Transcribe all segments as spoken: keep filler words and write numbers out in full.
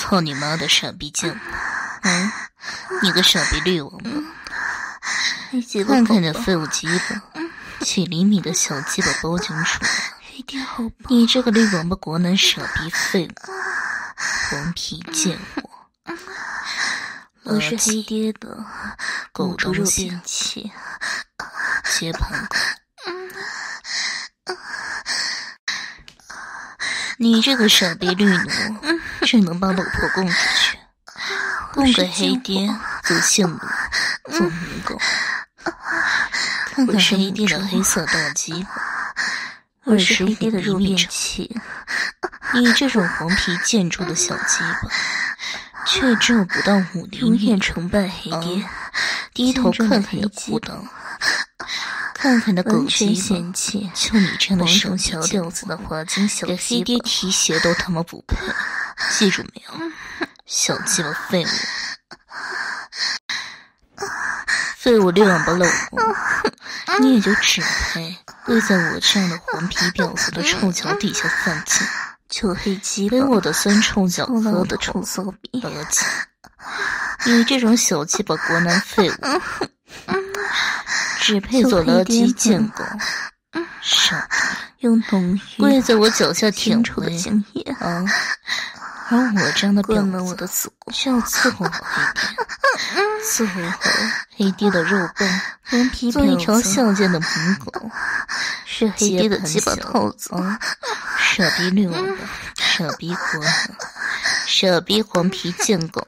操你妈的傻逼贱！嗯，你个傻逼绿王八！看看这废物鸡巴，几厘米的小鸡巴包浆出来。你这个绿王八国男傻逼废物，黄皮贱货！ 我是黑爹的狗猪肉东西便器， 接盘狗！你这个傻逼绿奴，只能把老婆供出去，供给黑爹做性奴，做母狗。看看黑爹的黑色大鸡巴， 我是黑爹的肉便长。 器， 你这种黄皮贱猪的小鸡巴，却只有不到五厘米。 永远崇拜黑爹， 啊、低头看看你的裤裆，看看你的狗完全鸡嫌巴， 弃就你这样的黄种小小屌子的花精小给鸡黑爹巴， 提鞋都他妈不配，记住没有？小鸡巴废物！废物六王八老公，你也就只配跪在我这样的黄皮婊子的臭脚底下犯贱， 臭黑鸡巴给，我的酸臭脚臭老喝的臭骚逼， 垃圾！你这种小鸡巴国男废物，只配做垃圾贱狗，傻逼！ 用浓郁跪在我脚下舔清楚的灰精液啊！而我这样的婊灌满我子的子宫， 需要伺候好黑爹，伺候好黑爹的肉棒， 黄皮做一条婊子孝敬的母狗， 是黑爹的鸡巴套子， 啊！傻逼绿王八，傻逼国男，傻逼黄皮贱狗，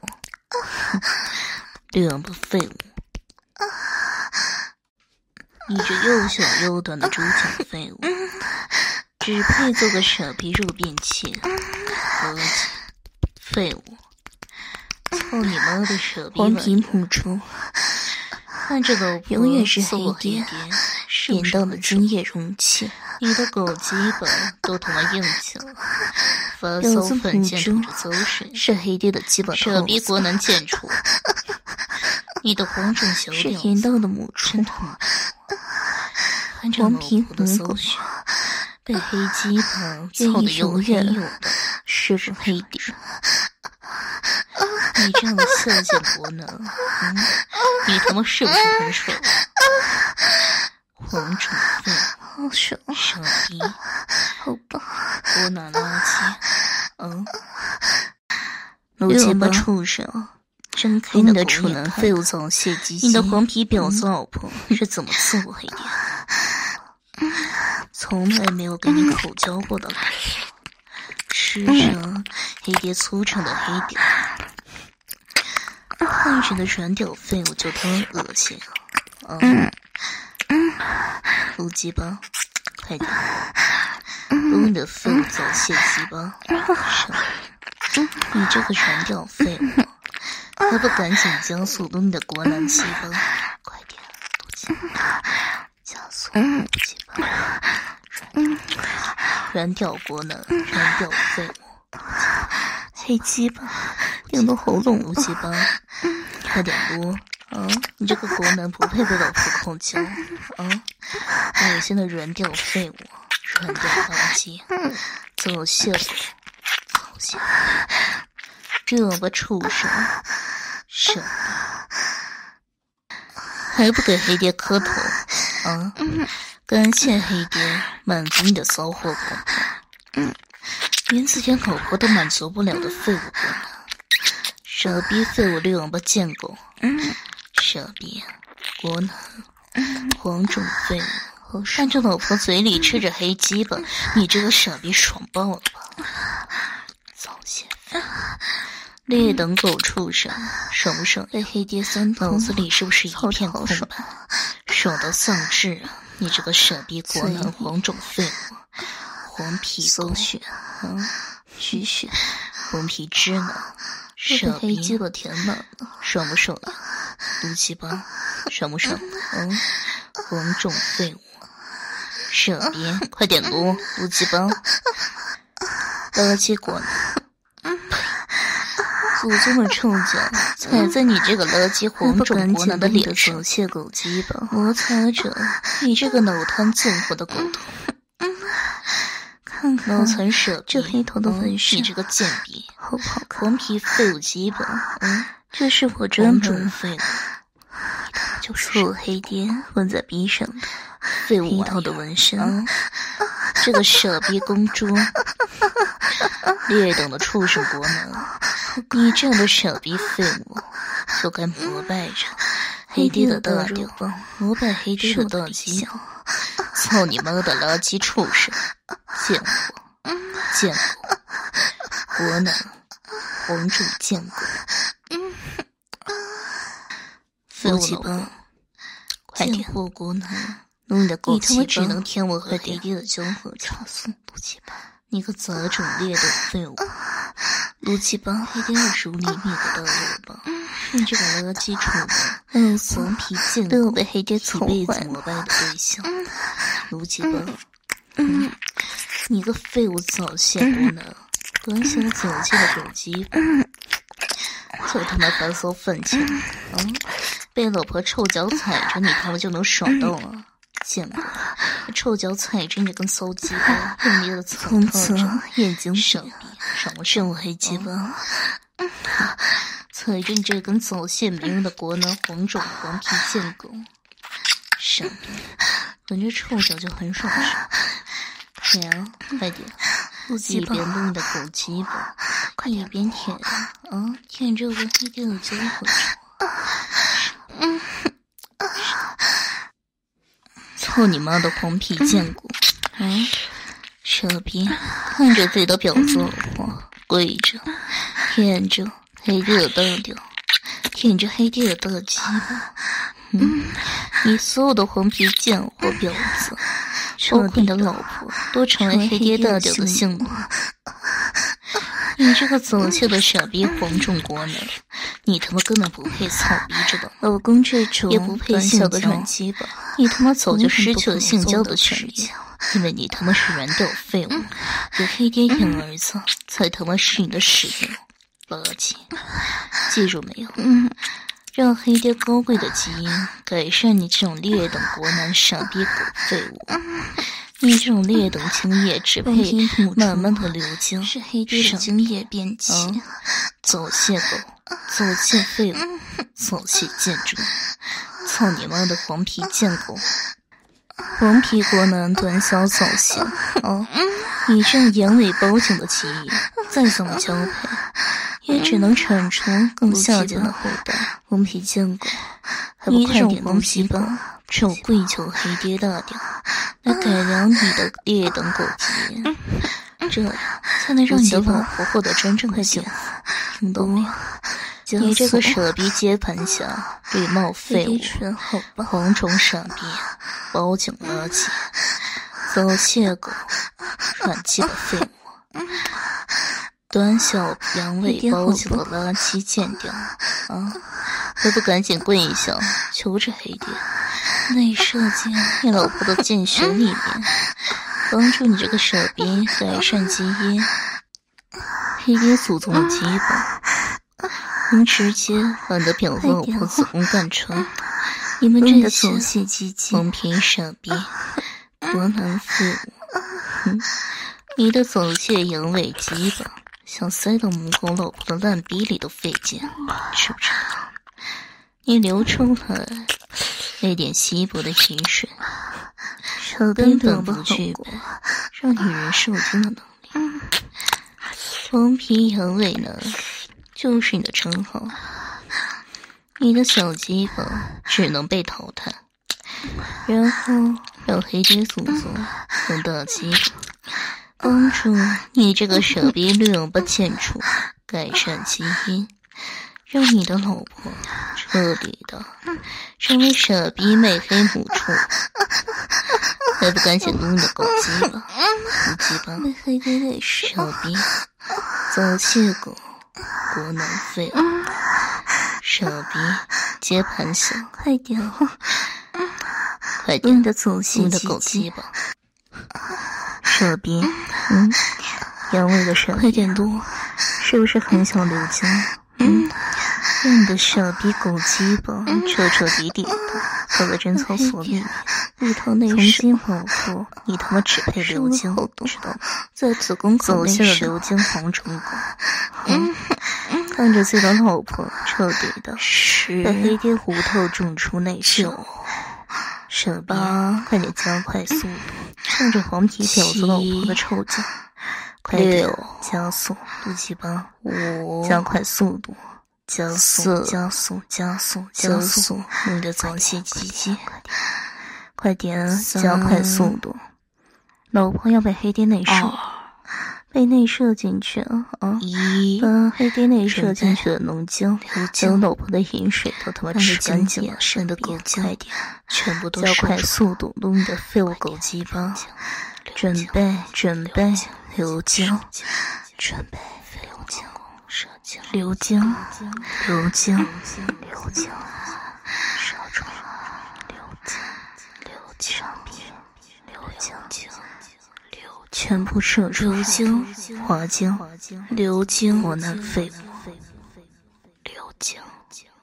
绿王八废物！你这又小又短的猪脚废物，只配做个傻逼肉便器，垃圾废物！操你妈的傻逼黄皮玩意母猪， 看着老婆永远是伺候黑爹爹，是不点到的是很精液容器， 你的狗鸡巴都他妈硬起了，发婊子骚粉母猪贱吐着馊水， 是黑爹的鸡巴傻套子， 逼国男贱畜！你的黄种小是婊子甜到的母猪真，他妈看着老黄皮婆的母狗馊血，被黑鸡巴愿意操的又黑永远又的， 师傅黑爹， 你这样的孝敬国男，嗯，你他妈是不是很爽？黄种废物， 好爽， 傻逼， 好棒， 国男垃圾，嗯， 老六八鸡巴畜生， 睁开给你的狗处眼看男废物早泄鸡鸡， 你的黄皮婊子老婆是怎么伺候黑爹？从来没有给你口交过的老婆，吃着黑爹粗长的黑屌，看着的软屌废物就他妈恶心啊！撸鸡巴，快点，撸你的废物早泄鸡巴，上！你这个软屌废物，还不赶紧加速撸你的国男鸡巴，快点，撸鸡巴，加速撸鸡巴，软软屌国男，软屌废物， 黑鸡巴，顶到喉咙了， 撸鸡巴，快点撸！啊！你这个国男不配被老婆口交啊！恶心的软屌废物，软屌垃圾，早泄了，早泄！这王八畜生，傻逼，还不给黑爹磕头啊！感谢黑爹满足你的骚货广告，连自己老婆都满足不了的废物国男，傻逼废物绿王八贱狗！傻逼，国男，黄种废物，看着老婆嘴里吃着黑鸡巴，你这个傻逼爽爆了吧？早泄废，劣等狗畜生，爽不爽？ 被黑爹酸脑痛， 子里是不是一片空超爽白？爽到丧志啊！你这个傻逼国男黄种废物，黄皮狗血啊， 嘘嘘， 黄皮汁呢？傻被黑鸡逼， 巴填满了， 爽不爽呀？撸鸡巴，爽不爽？嗯，黄种废物，傻逼，快点撸撸鸡巴，垃圾国男，祖宗的臭脚踩在你这个垃圾黄种国男的脸上， 早泄狗鸡巴， 摩擦着你这个脑瘫贱货的狗头， 看看脑残蛇逼， 这黑头的纹身， 嗯、你这个贱逼， 好不好看？ 黄皮废物鸡巴，嗯， 这是我专门废物， 就是我黑爹纹在逼上的废物黑头的纹身。 嗯，这个蛇逼公猪，劣等的畜生国能，你这样的蛇逼废物，就该膜拜着黑爹的大屌，膜拜黑爹的大鸡。操你妈的垃圾畜生！见过，见过，国能，皇主见过。废物老公，快点！祸国能，弄你的狗鸡巴！你他妈只能舔我和黑爹的交合场，卢七八！你个杂种劣等废物！卢七八，黑爹二十五厘米的大肉棒，是你这个垃圾畜生！黄皮贱狗， 被黑爹宠一辈子膜拜的对象。卢七八，嗯，你个废物早泄国能，短小早泄的狗鸡巴，就他妈白骚愤青，嗯，被老婆臭脚踩着你他妈就能爽到啊！见过，臭脚踩着你这根骚鸡巴，用力的蹭从此眼睛手臂，什么是我黑鸡巴？踩着你这根早泄没用的国能黄种黄皮贱狗，傻逼！闻着臭脚就很爽是？舔啊，快点！一边弄你的狗鸡巴，一边舔啊，舔着我黑爹的交合处。嗯，操你妈的黄皮贱骨！嗯，傻逼！看着自己的婊子老婆跪着，舔着黑爹的大屌，舔着黑爹的大鸡巴。嗯，你所有的黄皮贱货婊子，包括你的老婆，都成为黑爹大屌的性奴。你这个走气的傻逼黄种国能，你他妈根本不配操逼着的， 老公这种也不配性个软鸡巴，你他妈早就失去了性交的权利，因为你他妈是软屌废物，有黑爹养儿子才他妈是你的使命，垃圾！记住没有？嗯。让黑爹高贵的基因改善你这种劣等国男傻逼狗废物，你这种劣等精液只配慢慢的流经，是黑爹的精液变齐。嗯、走泄狗，走泄废物，走泄贱猪，操你妈的黄皮贱狗！黄皮国男短小早泄，哦，你这样眼尾包茎的基因，再怎么交配。也只能产出更下贱的后代。黄皮贱狗，还不快点东西吧！只有跪求黑爹大屌来改良你的劣等狗基因，这样才能让你的老婆获得真正的幸福。听懂没有？你这个蛇逼接盘侠，绿帽废物，蝗虫傻逼，包茎垃圾，走泄狗，软鸡巴废物。短小阳痿包茎的垃圾贱屌啊！还不赶紧跪下，求着黑爹内射进你老婆的剑穴里面，帮助你这个傻逼改善基因。黑爹祖宗的鸡巴能直接把你的婊子老婆子宫干穿。你们这些黄皮傻逼国男废物，嗯，你的走泄阳痿鸡巴想塞到母狗老婆的烂逼里都费劲，知不知道？你流出来那点稀薄的饮水，根本不具备让女人受精的能力。黄皮阳痿呢，就是你的称号。你的小鸡巴只能被淘汰，然后让黑爹祖宗用大鸡巴帮助你这个傻逼六八贱畜改善基因，让你的老婆彻底的成为傻逼媚黑母畜，还不赶紧撸你的狗鸡巴，狗鸡巴黑爹的傻逼早泄狗国男废物，傻逼接盘侠， 快点， 快点你的走泄你的狗鸡巴。 傻逼，嗯，阳痿的傻逼， 快点撸， 是不是很想流精？嗯，让你的傻逼狗鸡巴彻彻底底的到了贞操所里面， 里头内从射， 今往后你他妈只配流精，知道吗？ 在子宫口走下了内射， 流精黄成功。嗯，看着自己的老婆彻底的被黑爹胡头种出内射，舍别，快点加快速度，冲着黄皮婊子老婆的臭脚，快点加速，不鸡巴， 五， 加快速度。加速， 四加速，加速，加加速！ 速， 你的早泄鸡鸡，快点，加快速度！老婆要被黑爹内射，被内射进去啊！ 一， 把黑爹内射进去的浓精， 流将老婆的饮水都他妈吃干净了， 生的狗精， 快点， 全部都加快速度，撸你的废物狗鸡巴！准备，准备，流精， 准备流精。射精， 流精，流精，流精，射出，流精，流精，流精，流，全部射出， 流精， 滑精， 流精， 我男废物， 流精。